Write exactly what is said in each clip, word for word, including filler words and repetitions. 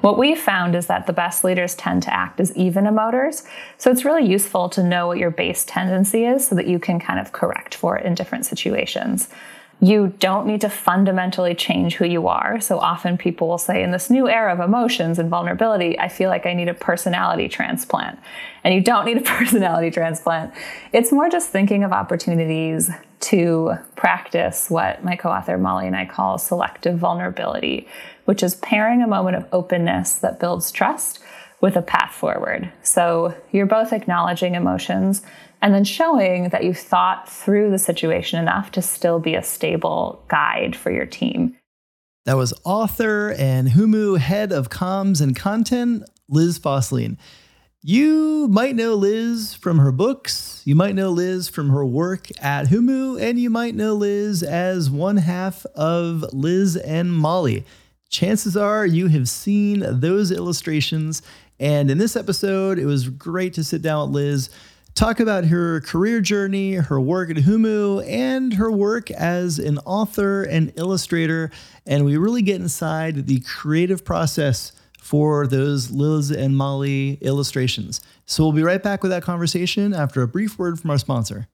What we found is that the best leaders tend to act as even emoters. So it's really useful to know what your base tendency is so that you can kind of correct for it in different situations. You don't need to fundamentally change who you are. So often people will say, in this new era of emotions and vulnerability, I feel like I need a personality transplant. And you don't need a personality transplant. It's more just thinking of opportunities to practice what my co-author Molly and I call selective vulnerability, which is pairing a moment of openness that builds trust with a path forward. So you're both acknowledging emotions and then showing that you've thought through the situation enough to still be a stable guide for your team. That was author and Humu head of comms and content, Liz Fosslien. You might know Liz from her books, you might know Liz from her work at Humu, and you might know Liz as one half of Liz and Molly. Chances are you have seen those illustrations, and in this episode, it was great to sit down with Liz, talk about her career journey, her work at Humu, and her work as an author and illustrator. And we really get inside the creative process for those Liz and Molly illustrations. So we'll be right back with that conversation after a brief word from our sponsor.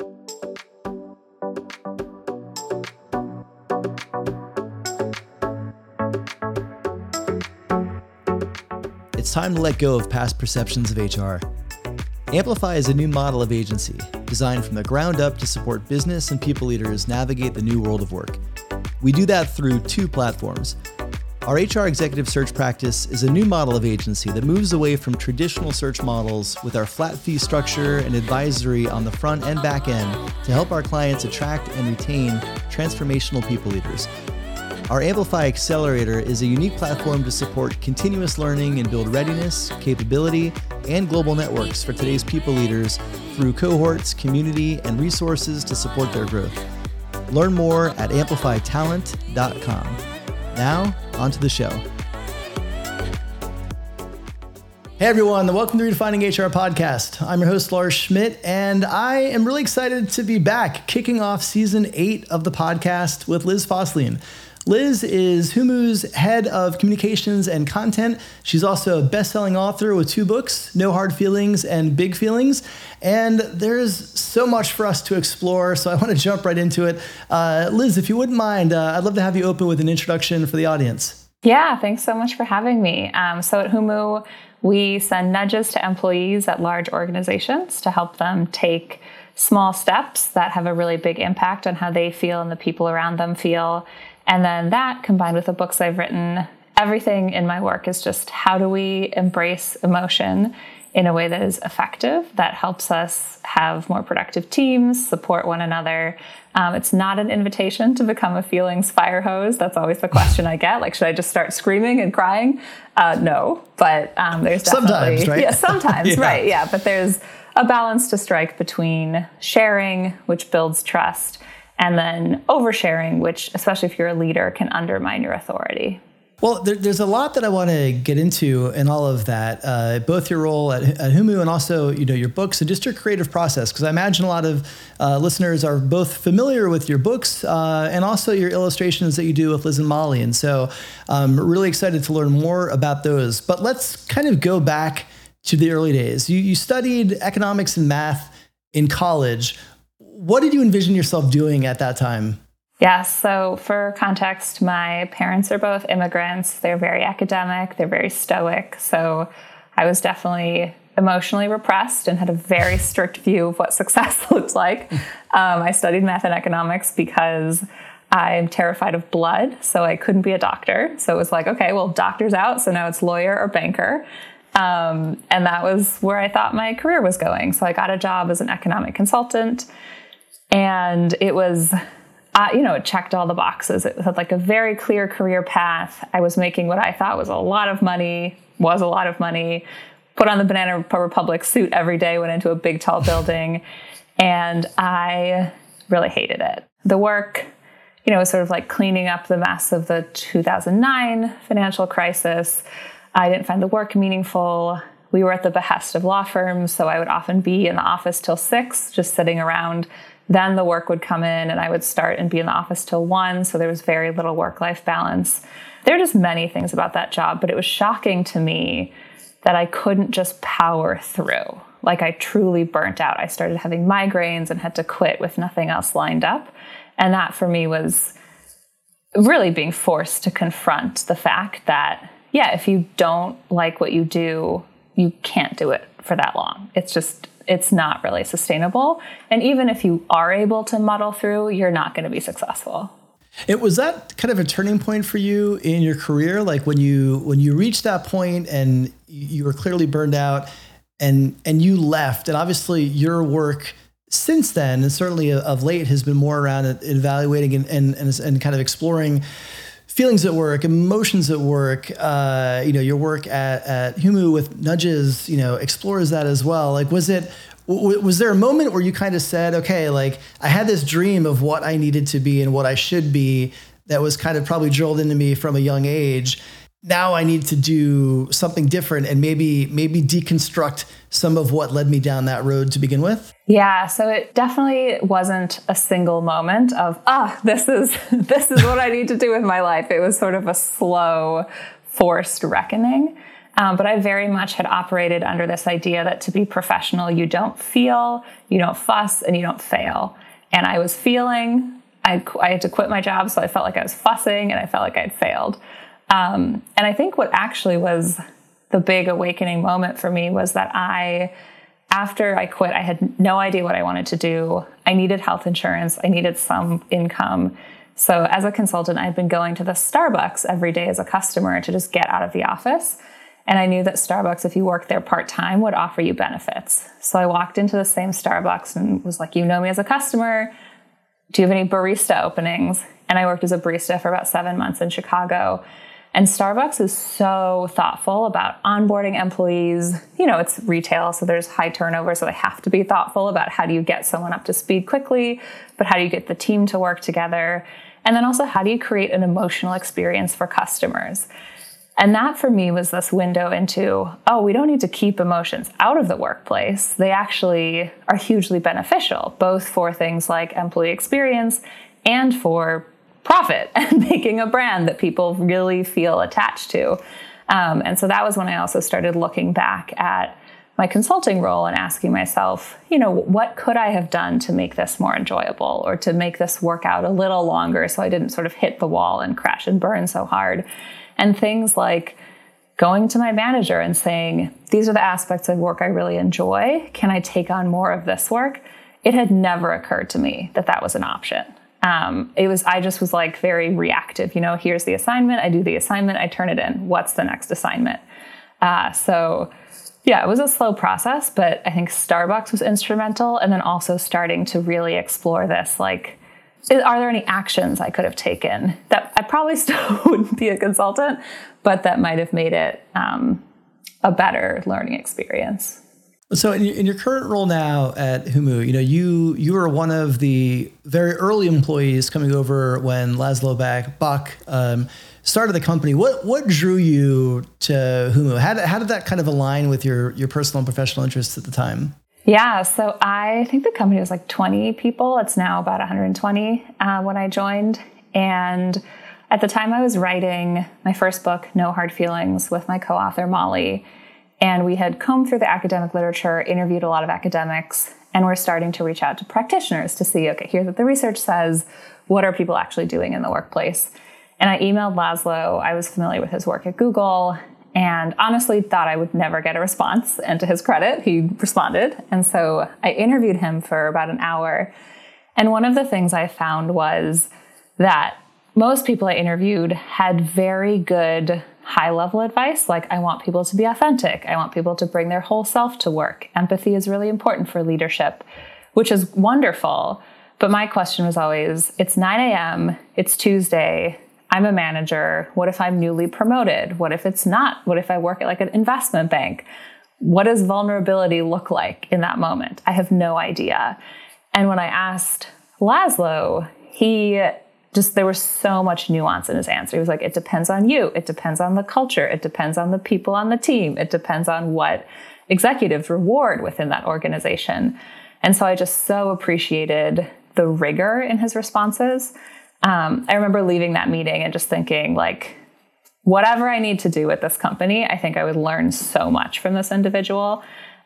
It's time to let go of past perceptions of H R. Amplify is a new model of agency designed from the ground up to support business and people leaders navigate the new world of work. We do that through two platforms. Our H R executive search practice is a new model of agency that moves away from traditional search models with our flat fee structure and advisory on the front and back end to help our clients attract and retain transformational people leaders. Our Amplify Accelerator is a unique platform to support continuous learning and build readiness, capability, and global networks for today's people leaders through cohorts, community, and resources to support their growth. Learn more at amplify talent dot com. Now, on to the show. Hey everyone, welcome to the Redefining H R podcast. I'm your host, Lars Schmidt, and I am really excited to be back, kicking off season eight of the podcast with Liz Fosslien. Liz is Humu's head of communications and content. She's also a best-selling author with two books, No Hard Feelings and Big Feelings. And there's so much for us to explore, so I want to jump right into it. Uh, Liz, if you wouldn't mind, uh, I'd love to have you open with an introduction for the audience. Yeah, thanks so much for having me. Um, so at Humu, we send nudges to employees at large organizations to help them take small steps that have a really big impact on how they feel and the people around them feel. And then that, combined with the books I've written, everything in my work is just how do we embrace emotion in a way that is effective, that helps us have more productive teams, support one another. Um, it's not an invitation to become a feelings fire hose. That's always the question I get. Like, should I just start screaming and crying? Uh, no, but um, there's definitely... Sometimes, right? Yeah, sometimes, yeah. right, yeah. But there's a balance to strike between sharing, which builds trust, and then oversharing, which, especially if you're a leader, can undermine your authority. Well, there, there's a lot that I want to get into in all of that, uh, both your role at, at Humu and also, you know, your books and just your creative process, because I imagine a lot of uh, listeners are both familiar with your books uh, and also your illustrations that you do with Liz and Molly. And so I'm really excited to learn more about those. But let's kind of go back to the early days. You, you studied economics and math in college. What did you envision yourself doing at that time? Yeah, so for context, my parents are both immigrants. They're very academic. They're very stoic. So I was definitely emotionally repressed and had a very strict view of what success looked like. Um, I studied math and economics because I'm terrified of blood, so I couldn't be a doctor. So it was like, okay, well, doctor's out, so now it's lawyer or banker. Um, and that was where I thought my career was going. So I got a job as an economic consultant. And it was, uh, you know, it checked all the boxes. It had like a very clear career path. I was making what I thought was a lot of money, was a lot of money, put on the Banana Republic suit every day, went into a big, tall building, and I really hated it. The work, you know, was sort of like cleaning up the mess of the two thousand nine financial crisis. I didn't find the work meaningful. We were at the behest of law firms, so I would often be in the office till six, just sitting around Then the work would come in and I would start and be in the office till one. So there was very little work-life balance. There are just many things about that job, but it was shocking to me that I couldn't just power through. Like I truly burnt out. I started having migraines and had to quit with nothing else lined up. And that for me was really being forced to confront the fact that, yeah, if you don't like what you do, you can't do it for that long. It's just, it's not really sustainable. And even if you are able to muddle through, you're not going to be successful. It was that kind of a turning point for you in your career? Like when you, when you reached that point and you were clearly burned out and, and you left, and obviously your work since then, and certainly of late, has been more around evaluating and, and, and, and kind of exploring feelings at work, emotions at work. Uh, you know, your work at, at Humu with Nudges, you know, explores that as well. Like, was it, w- was there a moment where you kind of said, okay, like I had this dream of what I needed to be and what I should be that was kind of probably drilled into me from a young age. Now I need to do something different and maybe, maybe deconstruct some of what led me down that road to begin with? Yeah, so it definitely wasn't a single moment of, ah, this is this is what I need to do with my life. It was sort of a slow, forced reckoning. Um, but I very much had operated under this idea that to be professional, you don't feel, you don't fuss, and you don't fail. And I was feeling, I, I had to quit my job, so I felt like I was fussing and I felt like I'd failed. Um, and I think what actually was the big awakening moment for me was that I, after I quit, I had no idea what I wanted to do. I needed health insurance. I needed some income. So as a consultant, I'd been going to the Starbucks every day as a customer to just get out of the office. And I knew that Starbucks, if you worked there part-time, would offer you benefits. So I walked into the same Starbucks and was like, you know me as a customer. Do you have any barista openings? And I worked as a barista for about seven months in Chicago. And Starbucks is so thoughtful about onboarding employees. You know, it's retail, so there's high turnover, so they have to be thoughtful about how do you get someone up to speed quickly, but how do you get the team to work together? And then also, how do you create an emotional experience for customers? And that for me was this window into, oh, we don't need to keep emotions out of the workplace. They actually are hugely beneficial, both for things like employee experience and for profit and making a brand that people really feel attached to. Um, and so that was when I also started looking back at my consulting role and asking myself, you know, what could I have done to make this more enjoyable or to make this work out a little longer so I didn't sort of hit the wall and crash and burn so hard? And things like going to my manager and saying, these are the aspects of work I really enjoy. Can I take on more of this work? It had never occurred to me that that was an option. Um, it was, I just was like very reactive, you know, here's the assignment, I do the assignment, I turn it in. What's the next assignment? Uh, so yeah, it was a slow process, but I think Starbucks was instrumental. And then also starting to really explore this, like, are there any actions I could have taken that I probably still wouldn't be a consultant, but that might have made it um, a better learning experience? So in, in your current role now at Humu, you know, you you were one of the very early employees coming over when Laszlo Bak, Bak um, started the company. What what drew you to Humu? How did, how did that kind of align with your your personal and professional interests at the time? Yeah, so I think the company was like twenty people. It's now about one hundred twenty uh, when I joined. And at the time I was writing my first book, No Hard Feelings, with my co-author, Molly. And we had combed through the academic literature, interviewed a lot of academics, and we're starting to reach out to practitioners to see, okay, here's what the research says. What are people actually doing in the workplace? And I emailed Laszlo. I was familiar with his work at Google and honestly thought I would never get a response. And to his credit, he responded. And so I interviewed him for about an hour. And one of the things I found was that most people I interviewed had very good high-level advice, like I want people to be authentic. I want people to bring their whole self to work. Empathy is really important for leadership, which is wonderful. But my question was always, it's nine a.m., it's Tuesday, I'm a manager. What if I'm newly promoted? What if it's not? What if I work at like an investment bank? What does vulnerability look like in that moment? I have no idea. And when I asked Laszlo, he just, there was so much nuance in his answer. He was like, it depends on you. It depends on the culture. It depends on the people on the team. It depends on what executives reward within that organization. And so I just so appreciated the rigor in his responses. Um, I remember leaving that meeting and just thinking, like, whatever I need to do with this company, I think I would learn so much from this individual.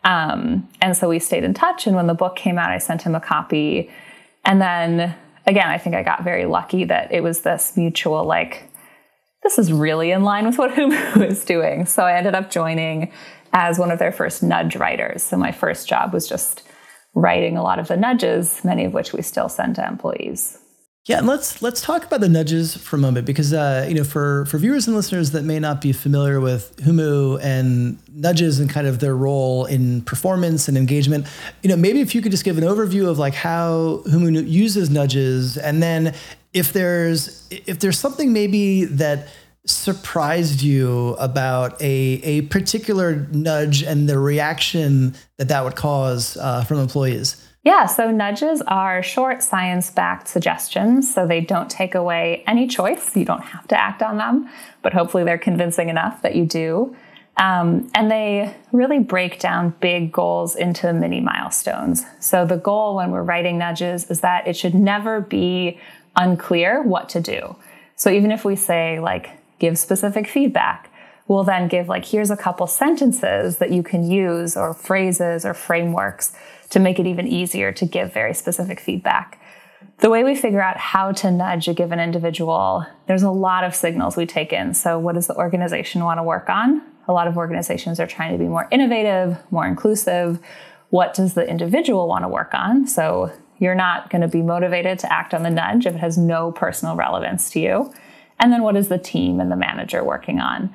Um, and so we stayed in touch. And when the book came out, I sent him a copy. And then again, I think I got very lucky that it was this mutual, like, this is really in line with what Humu is doing. So I ended up joining as one of their first nudge writers. So my first job was just writing a lot of the nudges, many of which we still send to employees. Yeah, and let's let's talk about the nudges for a moment, because uh, you know, for for viewers and listeners that may not be familiar with Humu and nudges and kind of their role in performance and engagement, you know, maybe if you could just give an overview of like how Humu uses nudges, and then if there's if there's something maybe that surprised you about a a particular nudge and the reaction that that would cause uh, from employees. Yeah, so nudges are short science-backed suggestions, so they don't take away any choice. You don't have to act on them, but hopefully they're convincing enough that you do. Um, and they really break down big goals into mini milestones. So the goal when we're writing nudges is that it should never be unclear what to do. So even if we say, like, give specific feedback, we'll then give, like, here's a couple sentences that you can use, or phrases or frameworks, to make it even easier to give very specific feedback. The way we figure out how to nudge a given individual, there's a lot of signals we take in. So what does the organization want to work on? A lot of organizations are trying to be more innovative, more inclusive. What does the individual want to work on? So you're not going to be motivated to act on the nudge if it has no personal relevance to you. And then what is the team and the manager working on?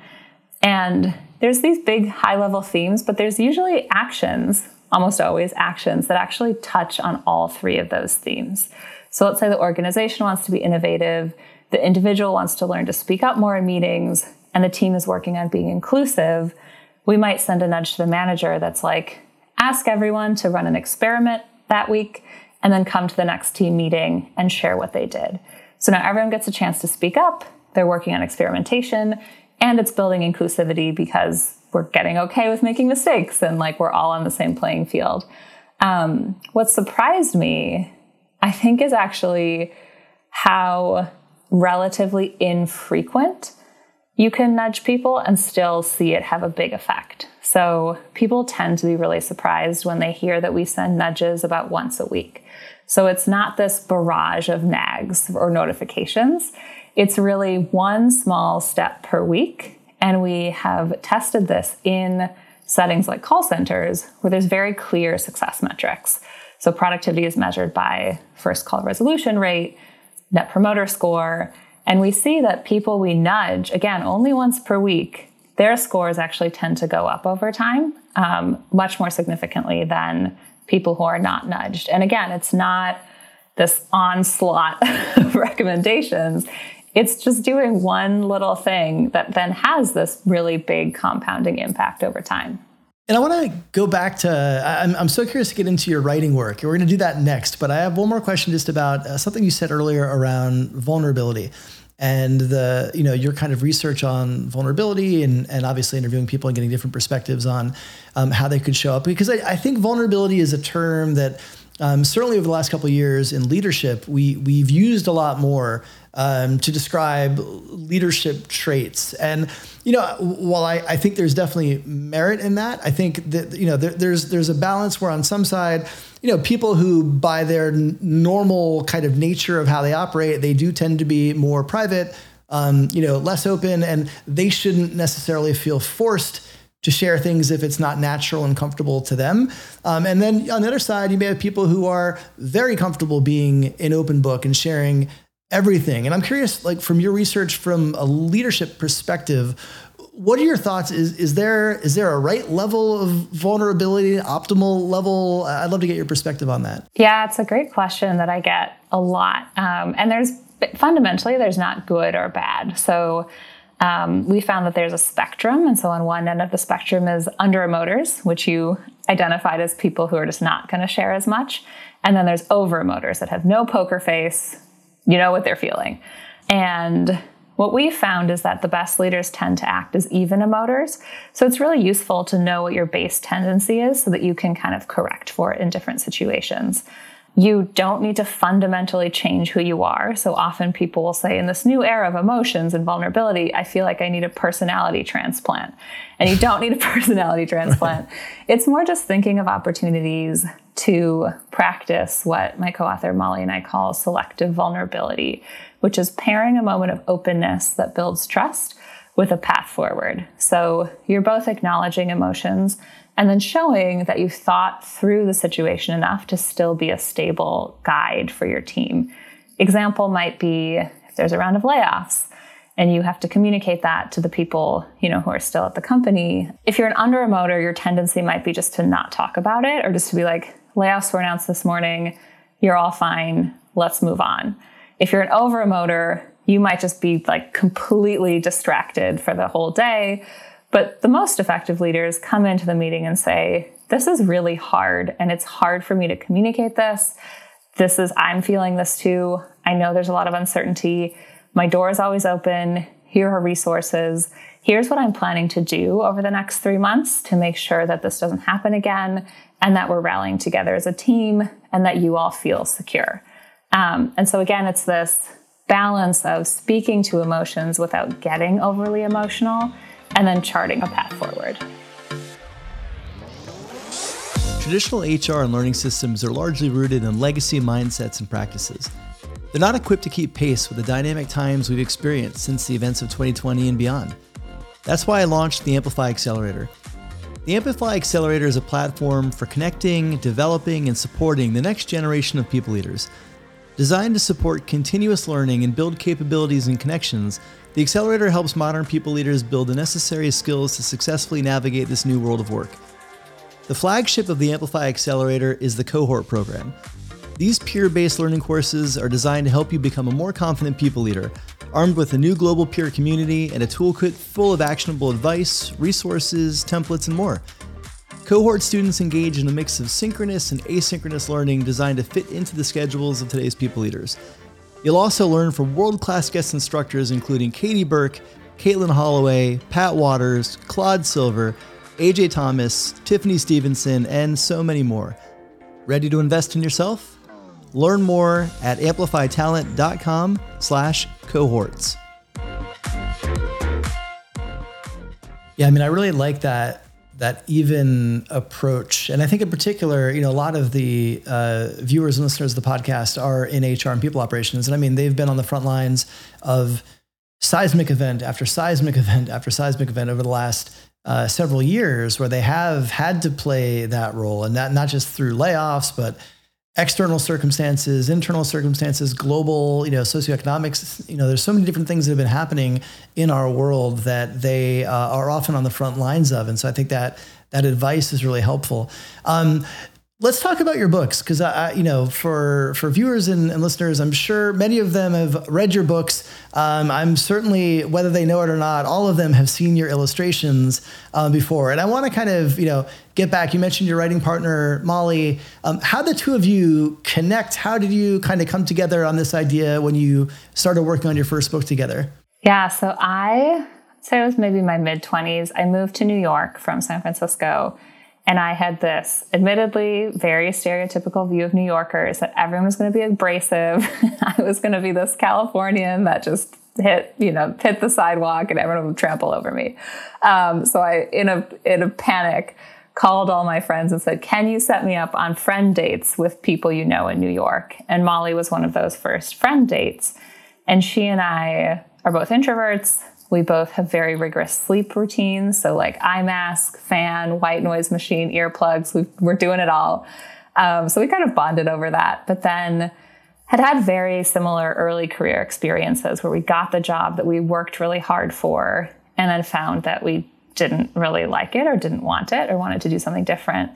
And there's these big high-level themes, but there's usually actions, almost always actions, that actually touch on all three of those themes. So let's say the organization wants to be innovative, the individual wants to learn to speak up more in meetings, and the team is working on being inclusive. We might send a nudge to the manager that's like, ask everyone to run an experiment that week, and then come to the next team meeting and share what they did. So now everyone gets a chance to speak up, they're working on experimentation, and it's building inclusivity because we're getting okay with making mistakes and, like, we're all on the same playing field. Um, what surprised me, I think, is actually how relatively infrequent you can nudge people and still see it have a big effect. So people tend to be really surprised when they hear that we send nudges about once a week. So it's not this barrage of nags or notifications. It's really one small step per week. And we have tested this in settings like call centers where there's very clear success metrics. So productivity is measured by first call resolution rate, net promoter score. And we see that people we nudge, again, only once per week, their scores actually tend to go up over time, um, much more significantly than people who are not nudged. And again, it's not this onslaught of recommendations. It's just doing one little thing that then has this really big compounding impact over time. And I want to go back to, I'm, I'm so curious to get into your writing work. We're going to do that next, but I have one more question just about uh, something you said earlier around vulnerability and the, you know, your kind of research on vulnerability and, and obviously interviewing people and getting different perspectives on um, how they could show up. Because I, I think vulnerability is a term that um, certainly over the last couple of years in leadership, we, we've used a lot more Um, to describe leadership traits. And, you know, while I, I think there's definitely merit in that, I think that, you know, there, there's there's a balance where on some side, you know, people who by their n- normal kind of nature of how they operate, they do tend to be more private, um, you know, less open, and they shouldn't necessarily feel forced to share things if it's not natural and comfortable to them. Um, and then on the other side, you may have people who are very comfortable being an open book and sharing everything. And I'm curious, like, from your research, from a leadership perspective, what are your thoughts? Is is there is there a right level of vulnerability, optimal level? I'd love to get your perspective on that. Yeah, it's a great question that I get a lot. Um, and there's fundamentally, there's not good or bad. So um, we found that there's a spectrum. And so on one end of the spectrum is under-emoters, which you identified as people who are just not going to share as much. And then there's over-emoters that have no poker face. You know what they're feeling. And what we found is that the best leaders tend to act as even emoters. So it's really useful to know what your base tendency is so that you can kind of correct for it in different situations. You don't need to fundamentally change who you are. So often people will say, in this new era of emotions and vulnerability, I feel like I need a personality transplant. And you don't need a personality transplant. It's more just thinking of opportunities to practice what my co-author Molly and I call selective vulnerability, which is pairing a moment of openness that builds trust with a path forward. So you're both acknowledging emotions and then showing that you've thought through the situation enough to still be a stable guide for your team. Example might be if there's a round of layoffs and you have to communicate that to the people, you know, who are still at the company. If you're an under emoter, your tendency might be just to not talk about it or just to be like, layoffs were announced this morning, you're all fine, let's move on. If you're an over emoter, you might just be like completely distracted for the whole day. But the most effective leaders come into the meeting and say, this is really hard and it's hard for me to communicate this. This is, I'm feeling this too. I know there's a lot of uncertainty. My door is always open. Here are resources. Here's what I'm planning to do over the next three months to make sure that this doesn't happen again and that we're rallying together as a team and that you all feel secure. Um, and so again, it's this balance of speaking to emotions without getting overly emotional and then charting a path forward. Traditional H R and learning systems are largely rooted in legacy mindsets and practices. They're not equipped to keep pace with the dynamic times we've experienced since the events of twenty twenty and beyond. That's why I launched the Amplify Accelerator. The Amplify Accelerator is a platform for connecting, developing, and supporting the next generation of people leaders. Designed to support continuous learning and build capabilities and connections, the Accelerator helps modern people leaders build the necessary skills to successfully navigate this new world of work. The flagship of the Amplify Accelerator is the Cohort program. These peer-based learning courses are designed to help you become a more confident people leader, armed with a new global peer community and a toolkit full of actionable advice, resources, templates, and more. Cohort students engage in a mix of synchronous and asynchronous learning designed to fit into the schedules of today's people leaders. You'll also learn from world-class guest instructors including Katie Burke, Caitlin Holloway, Pat Waters, Claude Silver, A J Thomas, Tiffany Stevenson, and so many more. Ready to invest in yourself? Learn more at amplifytalent.com slash cohorts. Yeah, I mean, I really like that that even approach. And I think in particular, you know, a lot of the uh, viewers and listeners of the podcast are in H R and people operations. And I mean, they've been on the front lines of seismic event after seismic event after seismic event over the last uh, several years where they have had to play that role. And that not just through layoffs, but external circumstances, internal circumstances, global, you know, socioeconomics, you know, there's so many different things that have been happening in our world that they uh, are often on the front lines of. And so I think that that advice is really helpful. Um, let's talk about your books. Cause I, you know, for, for viewers and, and listeners, I'm sure many of them have read your books. Um, I'm certainly, whether they know it or not, all of them have seen your illustrations uh, before. And I want to kind of, you know, get back. You mentioned your writing partner, Molly. Um, how did the two of you connect? How did you kind of come together on this idea when you started working on your first book together? Yeah, so I say it was maybe my mid twenties. I moved to New York from San Francisco, and I had this admittedly very stereotypical view of New Yorkers that everyone was going to be abrasive. I was going to be this Californian that just hit, you know, hit the sidewalk and everyone would trample over me. Um, so I, in a in a panic, called all my friends and said, can you set me up on friend dates with people you know in New York? And Molly was one of those first friend dates. And she and I are both introverts. We both have very rigorous sleep routines. So like eye mask, fan, white noise machine, earplugs, we, we're doing it all. Um, so we kind of bonded over that. But then had had very similar early career experiences where we got the job that we worked really hard for and then found that we didn't really like it or didn't want it or wanted to do something different.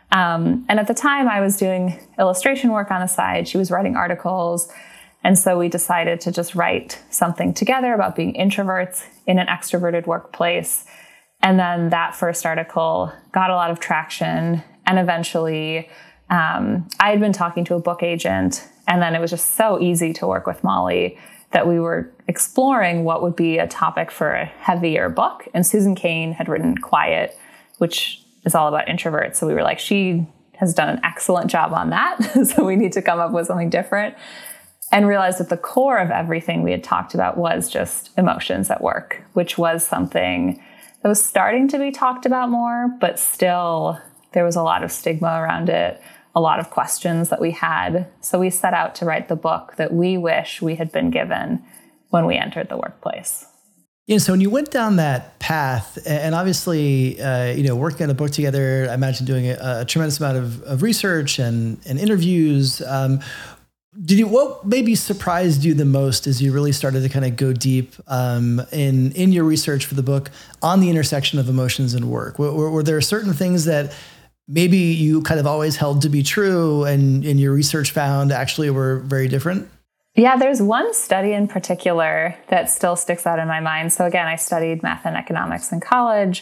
Um, and at the time I was doing illustration work on the side. She was writing articles. And so we decided to just write something together about being introverts in an extroverted workplace. And then that first article got a lot of traction. And eventually um, I had been talking to a book agent, and then it was just so easy to work with Molly that we were exploring what would be a topic for a heavier book. And Susan Cain had written Quiet, which is all about introverts. So we were like, she has done an excellent job on that. So we need to come up with something different. And realized that the core of everything we had talked about was just emotions at work, which was something that was starting to be talked about more, but still there was a lot of stigma around it, a lot of questions that we had. So we set out to write the book that we wish we had been given when we entered the workplace. Yeah, so when you went down that path, and obviously, uh, you know, working on a book together, I imagine doing a, a tremendous amount of, of research and, and interviews. Um, did you, what maybe surprised you the most as you really started to kind of go deep um, in in your research for the book on the intersection of emotions and work? Were, were, were there certain things that maybe you kind of always held to be true and, and your research found actually were very different? Yeah, there's one study in particular that still sticks out in my mind. So again, I studied math and economics in college,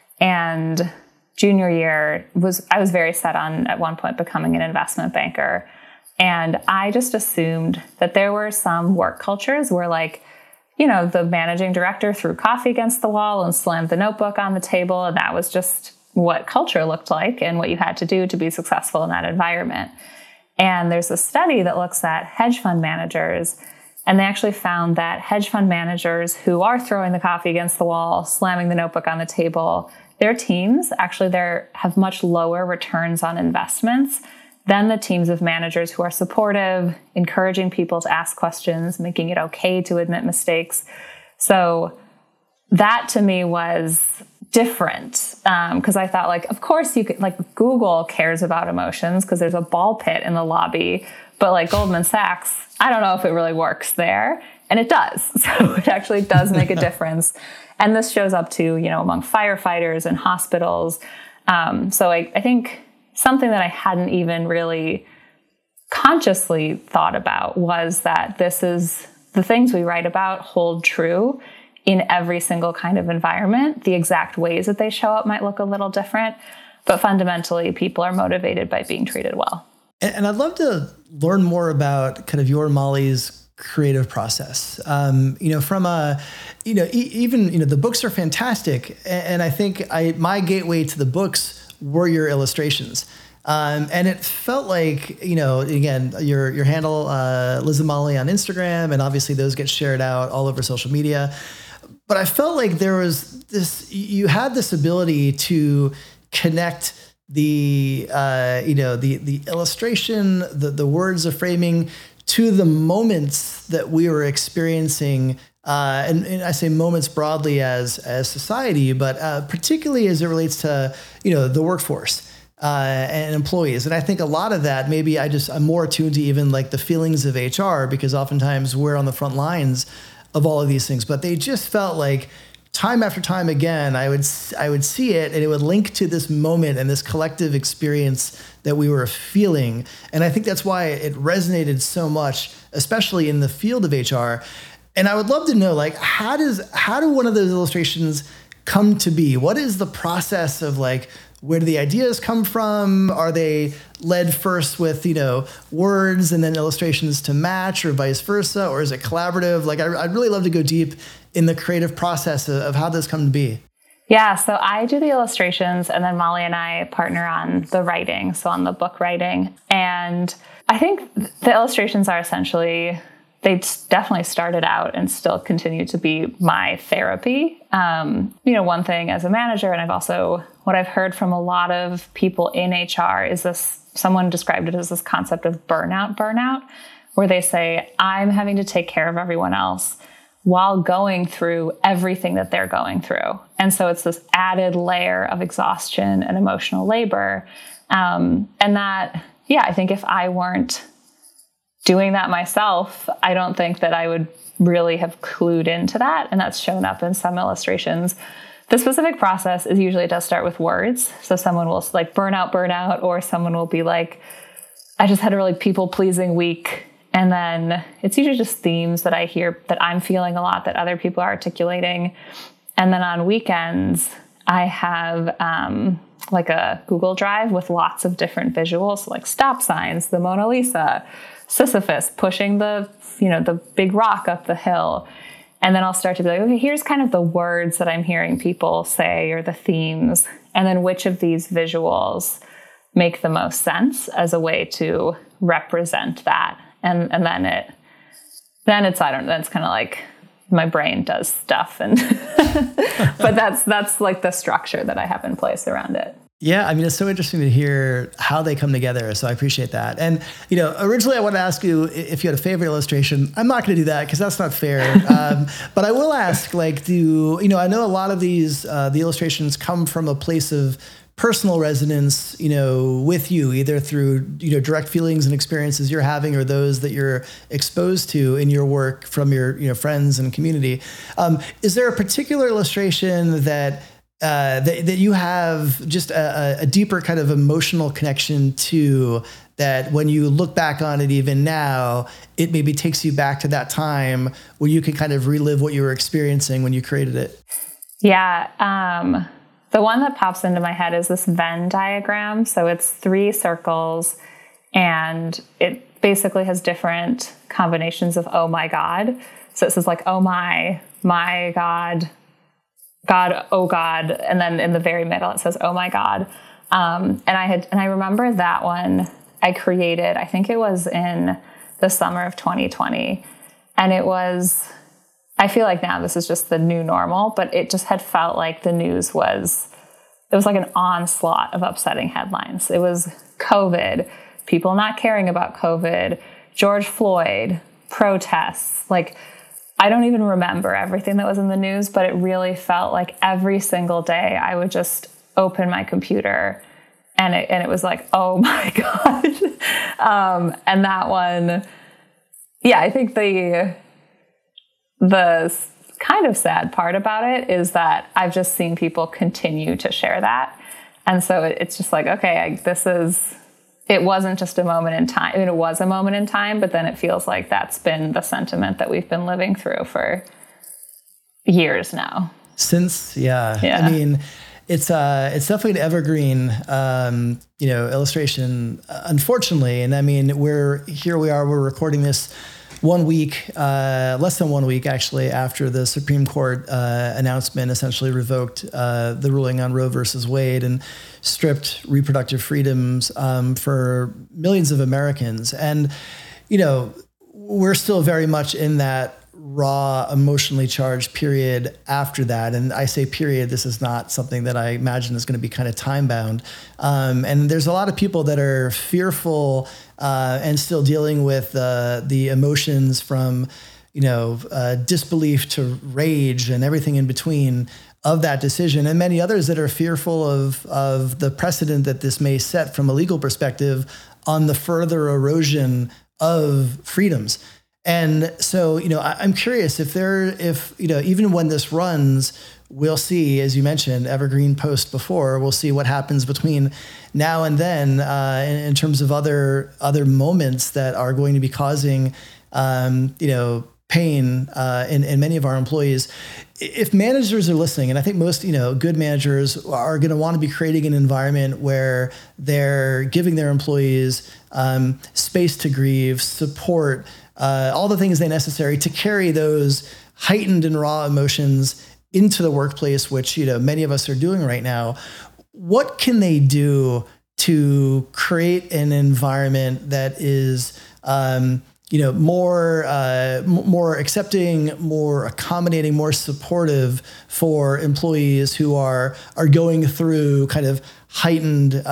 and junior year was I was very set on at one point becoming an investment banker. And I just assumed that there were some work cultures where, like, you know, the managing director threw coffee against the wall and slammed the notebook on the table. And that was just what culture looked like and what you had to do to be successful in that environment. And there's a study that looks at hedge fund managers, and they actually found that hedge fund managers who are throwing the coffee against the wall, slamming the notebook on the table, their teams actually they have much lower returns on investments than the teams of managers who are supportive, encouraging people to ask questions, making it okay to admit mistakes. So that to me was different because um, I thought, like, of course you could, like, Google cares about emotions because there's a ball pit in the lobby, but like Goldman Sachs, I don't know if it really works there. And it does. So it actually does make a difference. And this shows up too, you know, among firefighters and hospitals. Um, so I, I think something that I hadn't even really consciously thought about was that this is the things we write about hold true in every single kind of environment. The exact ways that they show up might look a little different, but fundamentally people are motivated by being treated well. And, and I'd love to learn more about kind of your Molly's creative process. Um, you know, from a, you know, e- even, you know, the books are fantastic. And, and I think I, my gateway to the books were your illustrations. Um, and it felt like, you know, again, your, your handle, uh, Liz and Molly on Instagram, and obviously those get shared out all over social media. But I felt like there was this, you had this ability to connect the, uh, you know, the, the illustration, the, the words of framing to the moments that we were experiencing. Uh, and, and I say moments broadly as, as society, but uh, particularly as it relates to, you know, the workforce uh, and employees. And I think a lot of that, maybe I just, I'm more attuned to even like the feelings of H R, because oftentimes we're on the front lines of all of these things, but they just felt like time after time again, I would, I would see it and it would link to this moment and this collective experience that we were feeling. And I think that's why it resonated so much, especially in the field of H R. And I would love to know, like, how does, how do one of those illustrations come to be? What is the process of, like, where do the ideas come from? Are they led first with, you know, words and then illustrations to match, or vice versa? Or is it collaborative? Like, I, I'd really love to go deep in the creative process of, of how this come to be. Yeah, so I do the illustrations, and then Molly and I partner on the writing, so on the book writing. And I think the illustrations are essentially, they definitely started out and still continue to be my therapy. Um, you know, one thing as a manager, and I've also, what I've heard from a lot of people in H R is this, someone described it as this concept of burnout burnout, where they say, I'm having to take care of everyone else while going through everything that they're going through. And so it's this added layer of exhaustion and emotional labor. Um, and that, yeah, I think if I weren't doing that myself, I don't think that I would really have clued into that. And that's shown up in some illustrations. The specific process is usually it does start with words. So someone will like burnout, burnout, or someone will be like, I just had a really people-pleasing week. And then it's usually just themes that I hear that I'm feeling a lot that other people are articulating. And then on weekends, I have um, like a Google Drive with lots of different visuals, so like stop signs, the Mona Lisa, Sisyphus pushing the, you know, the big rock up the hill. And then I'll start to be like, okay, here's kind of the words that I'm hearing people say or the themes. And then which of these visuals make the most sense as a way to represent that. And and then it, then it's, I don't know, that's kind of like my brain does stuff. And, but that's, that's like the structure that I have in place around it. Yeah, I mean, it's so interesting to hear how they come together. So I appreciate that. And, you know, originally I wanted to ask you if you had a favorite illustration. I'm not going to do that because that's not fair. um, but I will ask, like, do, you know, I know a lot of these, uh, the illustrations come from a place of personal resonance, you know, with you, either through, you know, direct feelings and experiences you're having or those that you're exposed to in your work from your, you know, friends and community. Um, is there a particular illustration that Uh, that, that you have just a, a deeper kind of emotional connection to, that when you look back on it even now, it maybe takes you back to that time where you can kind of relive what you were experiencing when you created it? Yeah. Um, the one that pops into my head is this Venn diagram. So it's three circles and it basically has different combinations of, oh my God. So it says like, oh my, my God, God, oh God. And then in the very middle, it says, oh my God. Um, and I had, and I remember that one I created, I think it was in the summer of twenty twenty. And it was, I feel like now this is just the new normal, but it just had felt like the news was, it was like an onslaught of upsetting headlines. It was COVID, people not caring about COVID, George Floyd, protests, like, I don't even remember everything that was in the news, but it really felt like every single day I would just open my computer and it, and it was like, oh my God. um, and that one, yeah, I think the, the kind of sad part about it is that I've just seen people continue to share that. And so it, it's just like, okay, I, this is, it wasn't just a moment in time. I mean, it was a moment in time, but then it feels like that's been the sentiment that we've been living through for years now. Since, yeah. yeah. I mean, it's uh, it's definitely an evergreen, um, you know, illustration, unfortunately. And I mean, we're, here we are, we're recording this one week, uh, less than one week actually, after the Supreme Court uh, announcement essentially revoked uh, the ruling on Roe versus Wade and stripped reproductive freedoms um, for millions of Americans. And, you know, we're still very much in that raw, emotionally charged period after that. And I say period, this is not something that I imagine is going to be kind of time bound. Um, and there's a lot of people that are fearful uh, and still dealing with uh, the emotions from, you know, uh, disbelief to rage and everything in between of that decision. And many others that are fearful of, of the precedent that this may set from a legal perspective on the further erosion of freedoms. And so, you know, I, I'm curious if there, if, you know, even when this runs, we'll see, as you mentioned, evergreen post before, we'll see what happens between now and then uh, in, in terms of other, other moments that are going to be causing, um, you know, pain uh, in, in many of our employees. If managers are listening, and I think most, you know, good managers are going to want to be creating an environment where they're giving their employees um, space to grieve, support, Uh, all the things they necessary to carry those heightened and raw emotions into the workplace, which, you know, many of us are doing right now. What can they do to create an environment that is, um, you know, more, uh, m- more accepting, more accommodating, more supportive for employees who are, are going through kind of heightened, uh,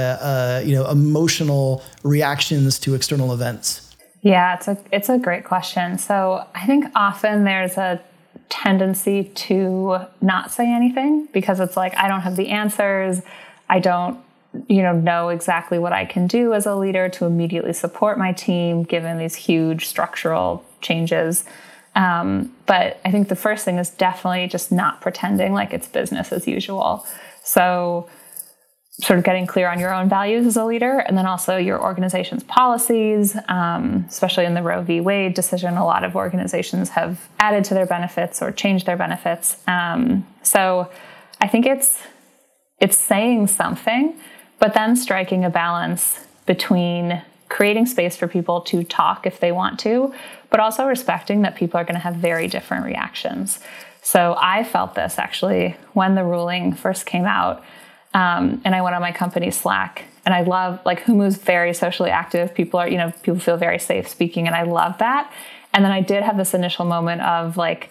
uh, you know, emotional reactions to external events? Yeah, it's a it's a great question. So I think often there's a tendency to not say anything because it's like, I don't have the answers. I don't, you know, know exactly what I can do as a leader to immediately support my team, given these huge structural changes. Um, but I think the first thing is definitely just not pretending like it's business as usual. So sort of getting clear on your own values as a leader, and then also your organization's policies, um, especially in the Roe v. Wade decision, a lot of organizations have added to their benefits or changed their benefits. Um, so I think it's it's saying something, but then striking a balance between creating space for people to talk if they want to, but also respecting that people are going to have very different reactions. So I felt this actually when the ruling first came out, um, and I went on my company's Slack, and I love, like, Humu's very socially active. People are, you know, people feel very safe speaking, and I love that. And then I did have this initial moment of like,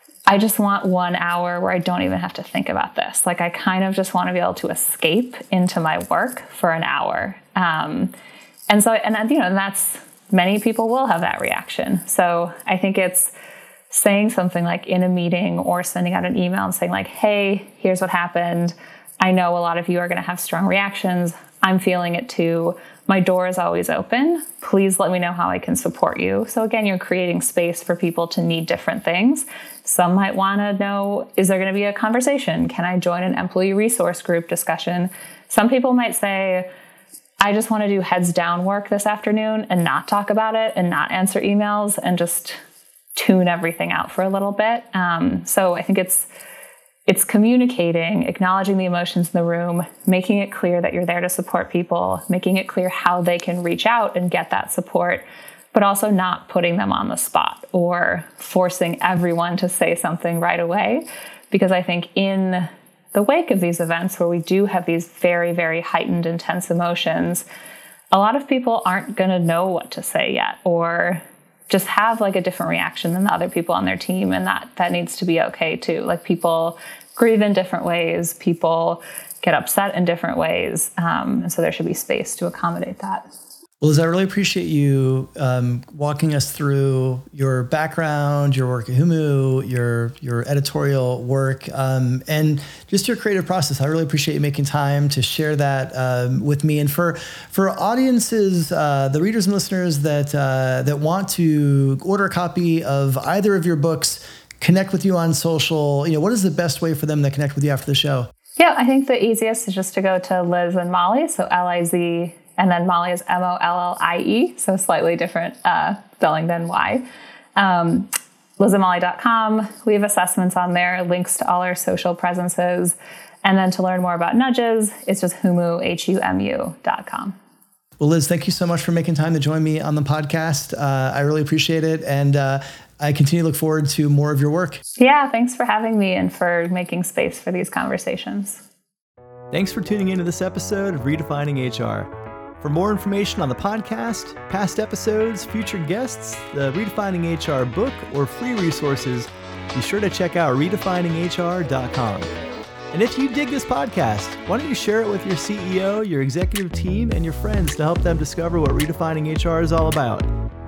I just want one hour where I don't even have to think about this. Like, I kind of just want to be able to escape into my work for an hour. Um, and so, and you know, and that's, many people will have that reaction. So I think it's saying something like in a meeting or sending out an email and saying like, hey, here's what happened. I know a lot of you are going to have strong reactions. I'm feeling it too. My door is always open. Please let me know how I can support you. So again, you're creating space for people to need different things. Some might want to know, is there going to be a conversation? Can I join an employee resource group discussion? Some people might say, I just want to do heads down work this afternoon and not talk about it and not answer emails and just tune everything out for a little bit. Um, so I think it's It's communicating, acknowledging the emotions in the room, making it clear that you're there to support people, making it clear how they can reach out and get that support, but also not putting them on the spot or forcing everyone to say something right away. Because I think in the wake of these events where we do have these very, very heightened, intense emotions, a lot of people aren't going to know what to say yet, or just have like a different reaction than the other people on their team. And that, that needs to be okay too. Like, people grieve in different ways. People get upset in different ways. Um, and so there should be space to accommodate that. Well, Liz, I really appreciate you um, walking us through your background, your work at Humu, your your editorial work, um, and just your creative process. I really appreciate you making time to share that um, with me. And for for audiences, uh, the readers and listeners that uh, that want to order a copy of either of your books, connect with you on social, you know, what is the best way for them to connect with you after the show? Yeah, I think the easiest is just to go to Liz and Mollie, so L I Z. And then Mollie is M O L L I E, so slightly different uh, spelling than Y. Um, liz and mollie dot com. We have assessments on there, links to all our social presences. And then to learn more about Nudges, it's just humu, H U M U dot com. Well, Liz, thank you so much for making time to join me on the podcast. Uh, I really appreciate it. And uh, I continue to look forward to more of your work. Yeah, thanks for having me and for making space for these conversations. Thanks for tuning into this episode of Redefining H R. For more information on the podcast, past episodes, future guests, the Redefining H R book, or free resources, be sure to check out redefining H R dot com. And if you dig this podcast, why don't you share it with your C E O, your executive team, and your friends to help them discover what Redefining H R is all about.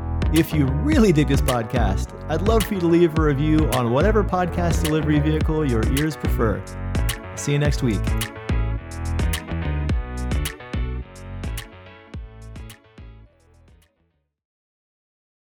If you really dig this podcast, I'd love for you to leave a review on whatever podcast delivery vehicle your ears prefer. See you next week.